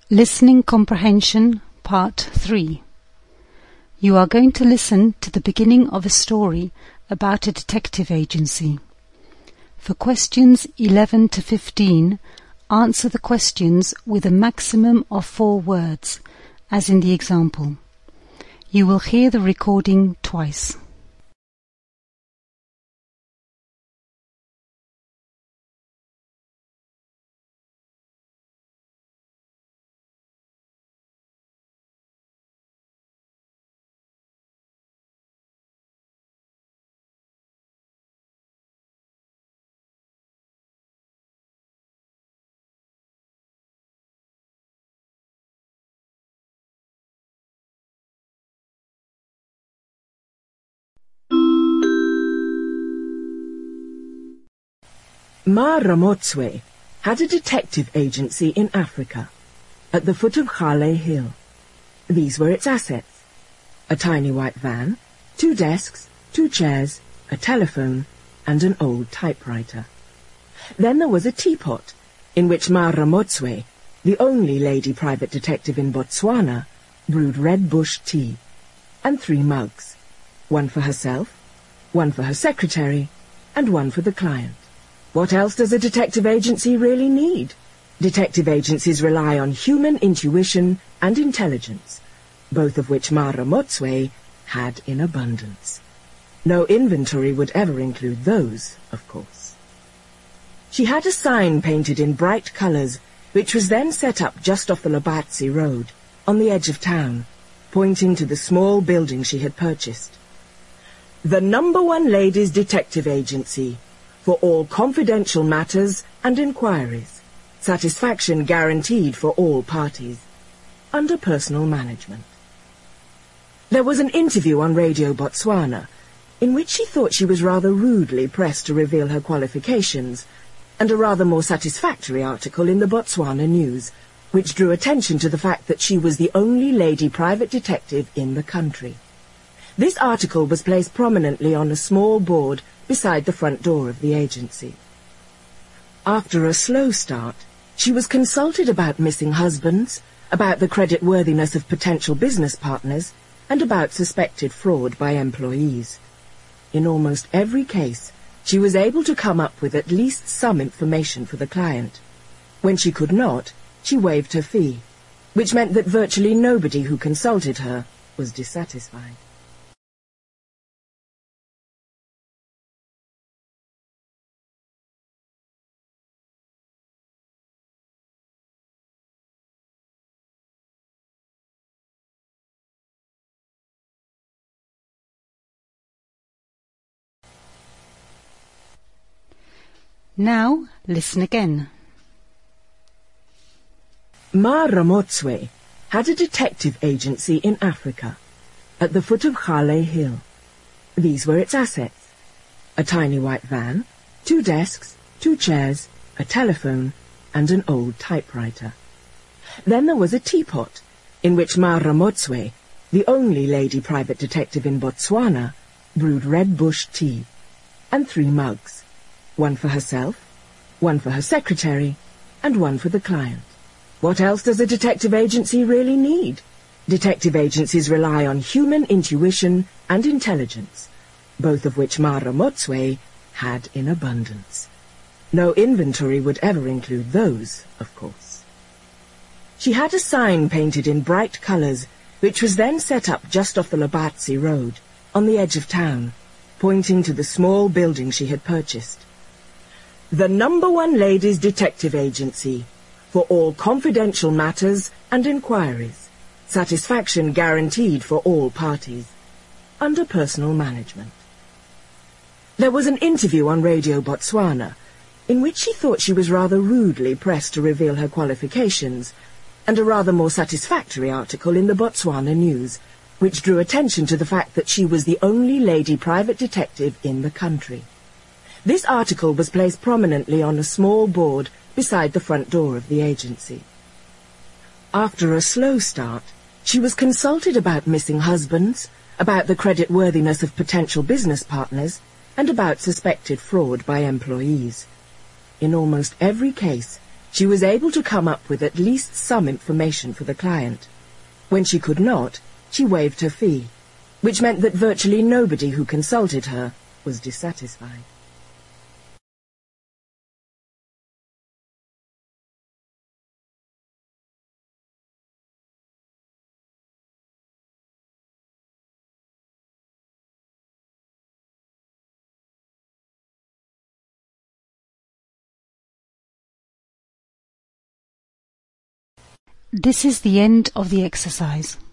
Listening Comprehension Part 3. You are going to listen to the beginning of a story about a detective agency. For questions 11 to 15, answer the questions with a maximum of 4 words, as in the example. You will hear the recording twice. Ma Ramotswe had a detective agency in Africa, at the foot of Khale Hill. These were its assets: a tiny white van, 2 desks, 2 chairs, a telephone, and an old typewriter. Then there was a teapot, in which Ma Ramotswe, the only lady private detective in Botswana, brewed red bush tea, and 3 mugs, one for herself, one for her secretary, and one for the client. What else does a detective agency really need? Detective agencies rely on human intuition and intelligence, both of which Ma Ramotswe had in abundance. No inventory would ever include those, of course. She had a sign painted in bright colours, which was then set up just off the Lobatse Road, on the edge of town, pointing to the small building she had purchased. The #1 Ladies Detective Agency, for all confidential matters and inquiries, satisfaction guaranteed for all parties, under personal management. There was an interview on Radio Botswana, in which she thought she was rather rudely pressed to reveal her qualifications, and a rather more satisfactory article in the Botswana News, which drew attention to the fact that she was the only lady private detective in the country. This article was placed prominently on a small board beside the front door of the agency. After a slow start, she was consulted about missing husbands, about the creditworthiness of potential business partners, and about suspected fraud by employees. In almost every case, she was able to come up with at least some information for the client. When she could not, she waived her fee, which meant that virtually nobody who consulted her was dissatisfied. Now, listen again. Ma Ramotswe had a detective agency in Africa, at the foot of Khale Hill. These were its assets: a tiny white van, 2 desks, 2 chairs, a telephone, and an old typewriter. Then there was a teapot, in which Ma Ramotswe, the only lady private detective in Botswana, brewed red bush tea, and 3 mugs, one for herself, one for her secretary, and one for the client. What else does a detective agency really need? Detective agencies rely on human intuition and intelligence, both of which Ma Ramotswe had in abundance. No inventory would ever include those, of course. She had a sign painted in bright colours, which was then set up just off the Lobatse Road, on the edge of town, pointing to the small building she had purchased. The #1 Ladies Detective Agency, for all confidential matters and inquiries, satisfaction guaranteed for all parties, under personal management. There was an interview on Radio Botswana, in which she thought she was rather rudely pressed to reveal her qualifications, and a rather more satisfactory article in the Botswana News, which drew attention to the fact that she was the only lady private detective in the country. This article was placed prominently on a small board beside the front door of the agency. After a slow start, she was consulted about missing husbands, about the creditworthiness of potential business partners, and about suspected fraud by employees. In almost every case, She was able to come up with at least some information for the client. When she could not, she waived her fee, which meant that virtually nobody who consulted her was dissatisfied. This is the end of the exercise.